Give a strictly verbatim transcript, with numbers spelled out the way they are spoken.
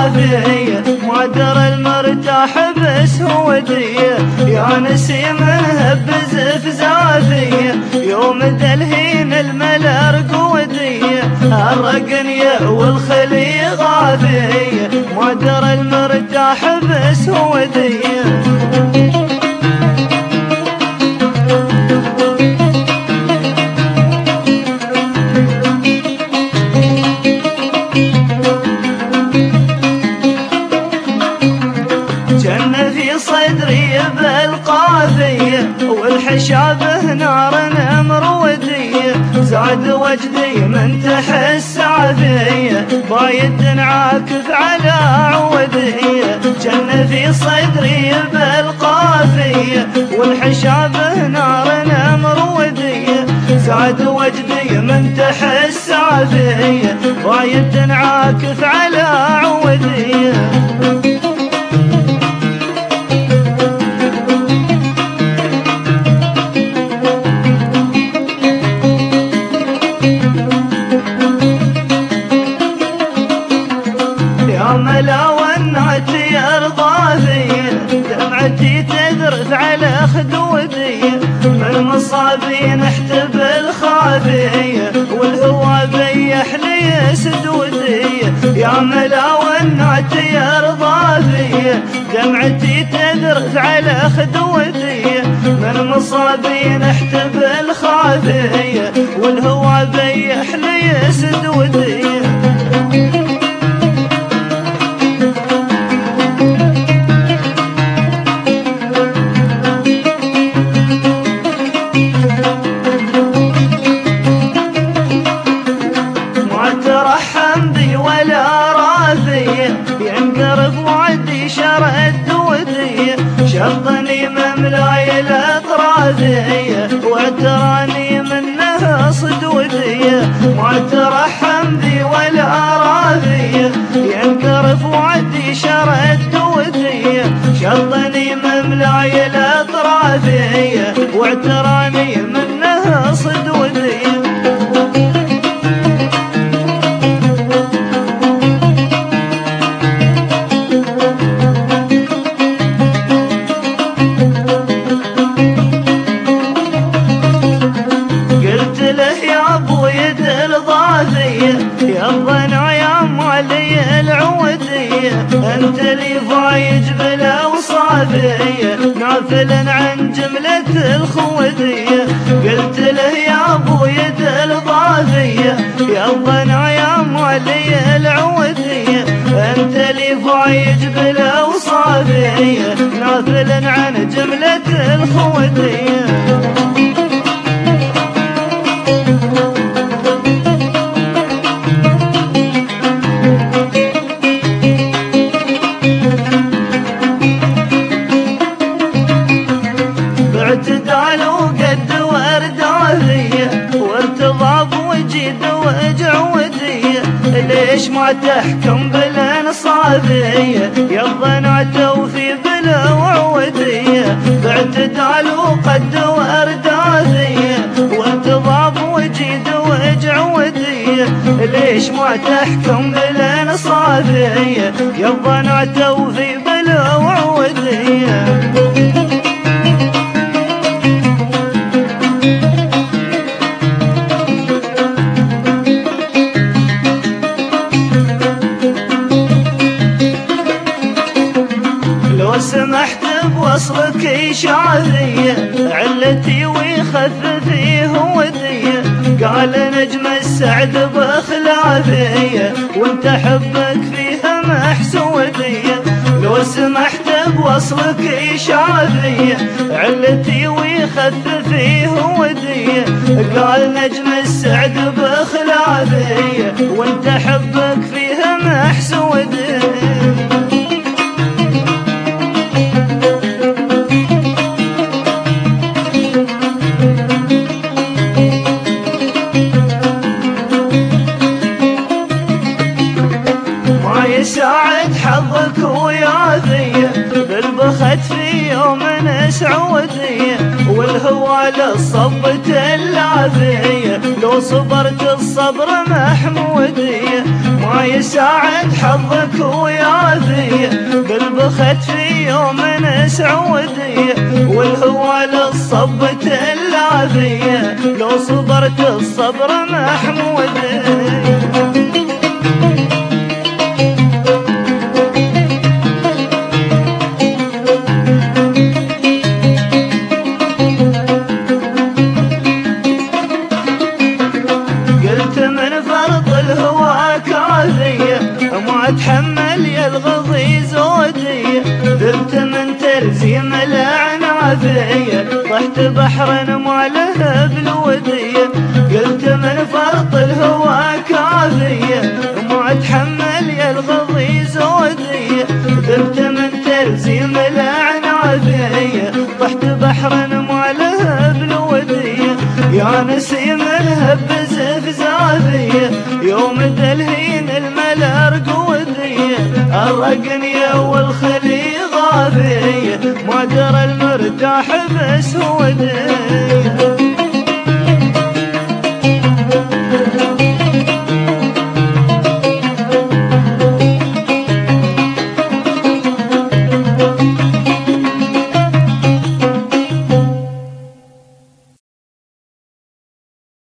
صافية ما درى المرتاح بسهودية يا نسيمه بزفزافية يوم تلهين الملا رقودية الرقنية والخلي غافية ما درى المرتاح بسهودية صدري بالقافية والحشابه نار مرودية زاد وجدي من تحس عافية بايد عاكف على عودية جن في صدري بالقافية والحشابه نار مرودية زاد وجدي من تحس عافية بايد عاكف على عودية ملا ونعتي ارضافية دمعتي تذرف على خدودي من مصابي نحتبل خافية والهوى بيح لي سدودي يا ملا ونعتي ارضافية دمعتي تذرف على خدودي من مصابي نحتبل خافية والهوى بيح لي سدودي ترحم بي ولا راثية ينقرب وعدي شرد ودية شرطني مملاي الاطراثية واعتراني منها صدودية ما ترحم بي ولا راثية ينقرب وعدي شرد ودية شرطني مملاي الاطراثية واعتراني منها صدودية يا الضنع يا مالي العودية انت لي فايج بالاوصافية نافل عن جملة الخودية قلت له يا ابويد الضافية يا الضنع يا مالي العودية انت لي فايج بالاوصافية نافل عن جملة الخودية اعتدال وقد ورداثية وارتضاب وجد وجعودية ليش ما تحكم بالانصافية يا الضنع توفي بلا وعودية باعتدال وقد ورداثية وارتضاب وجد وجعودية ليش ما تحكم بالانصافية يا الضنع توفي بلا وعودية سمحت بوصلك شعرية علتي ويخففي هودية قال نجم السعد بخلافية وانت حبك فيها محسودية لو سمحت بوصلك شعرية علتي ويخففي هودية قال نجم السعد بخلافية وانت حبك فيها محسودية يساعد حظك ويا ذي بالبخت في يوم سعودية والهوى للصبة العافية، لو صبرت الصبر محمودية، ما يساعد حظك ويعافية، بالبخت في يوم سعودية، والهوى للصبة العافية، لو صبرت الصبر محمودية. ما اتحمل يا الغضي زودية، ذبت من ترزيم العنافية، طحت بحر ما له بالودية، قلت من فرط الهوى كافية، ما اتحمل يا الغضي زودية، ذبت من ترزيم العنافية، طحت بحر ما له بالودية، يا نسيم الهب زفزافية، يوم دلهين الملارق ودية، الرقنية والخلي غافية، ما درى المرتاح بس ودية.